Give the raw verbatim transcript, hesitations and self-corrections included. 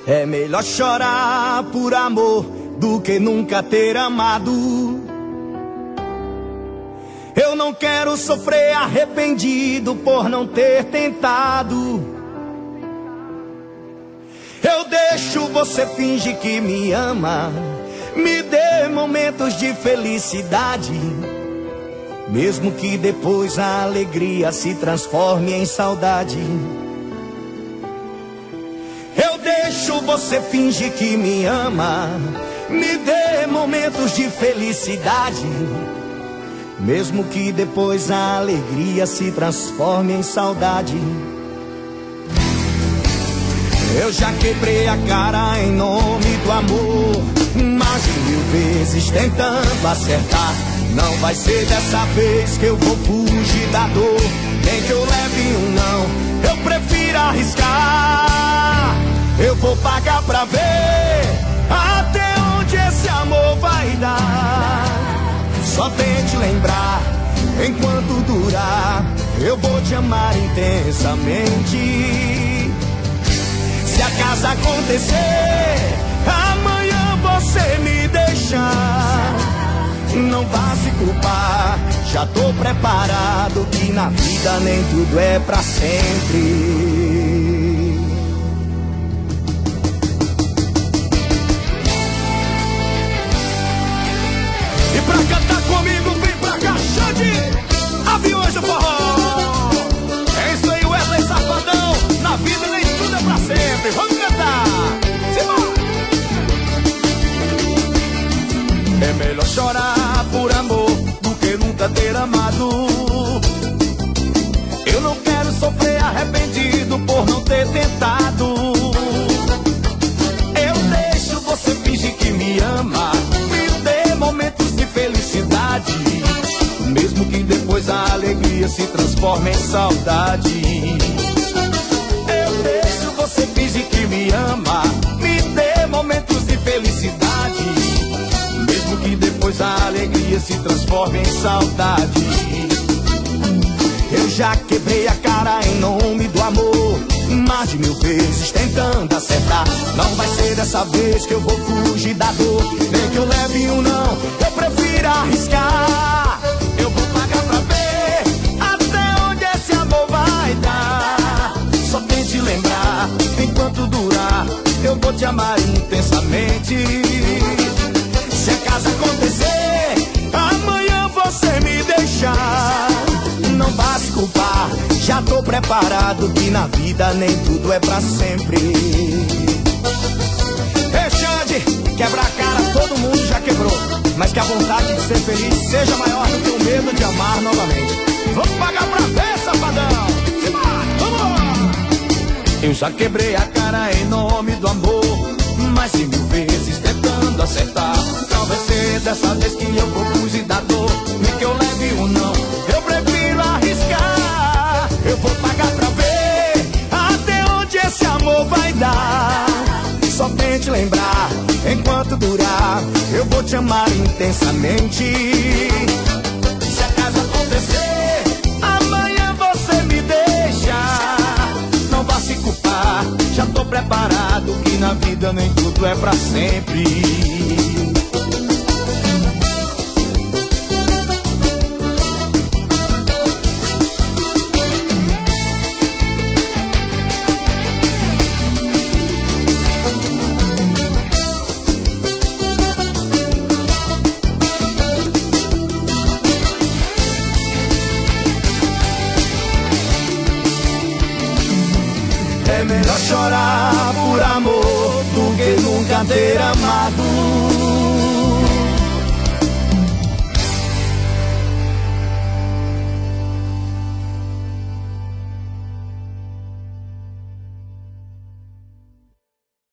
É melhor chorar por amor do que nunca ter amado. Eu não quero sofrer arrependido por não ter tentado. Eu deixo você fingir que me ama, me dê momentos de felicidade, mesmo que depois a alegria se transforme em saudade. Eu deixo você fingir que me ama, me dê momentos de felicidade, mesmo que depois a alegria se transforme em saudade. Eu já quebrei a cara em nome do amor, mais de mil vezes tentando acertar. Não vai ser dessa vez que eu vou fugir da dor, nem que eu leve um não, eu prefiro arriscar. Eu vou pagar pra ver até onde esse amor vai dar. Só tente lembrar, enquanto durar, eu vou te amar intensamente. Se acaso acontecer, amanhã você me deixar, não vá se culpar, já tô preparado, que na vida nem tudo é pra sempre. E pra cantar comigo, vem pra cá, Xande, Aviões do Forró. É isso aí, Wesley Safadão, na vida nem tudo é pra sempre. Vamos cantar, simbora! É melhor chorar por amor do que nunca ter amado. Eu não quero sofrer arrependido por não ter tentado. Eu deixo você fingir que me ama, me dê momentos de felicidade, mesmo que depois a alegria se transforme em saudade. Eu deixo você fingir que me ama, me dê momentos de felicidade, mesmo que depois a alegria se transforme em saudade. Eu já quebrei a cara em nome do amor, mais de mil vezes tentando acertar. Não vai ser dessa vez que eu vou fugir da dor, nem que eu leve um não, eu prefiro arriscar. Eu vou pagar pra ver até onde esse amor vai dar. Só tente lembrar, enquanto durar, eu vou te amar intensamente. Se acaso acontecer, amanhã você me deixar, não vá se culpar, já tô preparado, que na vida nem tudo é pra sempre. Ei, Xande, quebra a cara todo mundo já quebrou, mas que a vontade de ser feliz seja maior do que o medo de amar novamente. Vamos pagar pra ver, safadão. Vamos! Eu já quebrei a cara em nome do amor, mais de mil vezes tentando acertar. Não vai ser dessa vez que eu vou fugir da dor, nem que eu leve um não, eu prefiro arriscar. Eu vou pagar pra ver até onde esse amor vai dar. Só tente lembrar, enquanto durar, eu vou te amar intensamente. Se acaso acontecer, amanhã você me deixa, não vá se culpar, já tô preparado, que na vida nem tudo é pra sempre. É melhor chorar por amor do que nunca ter amado.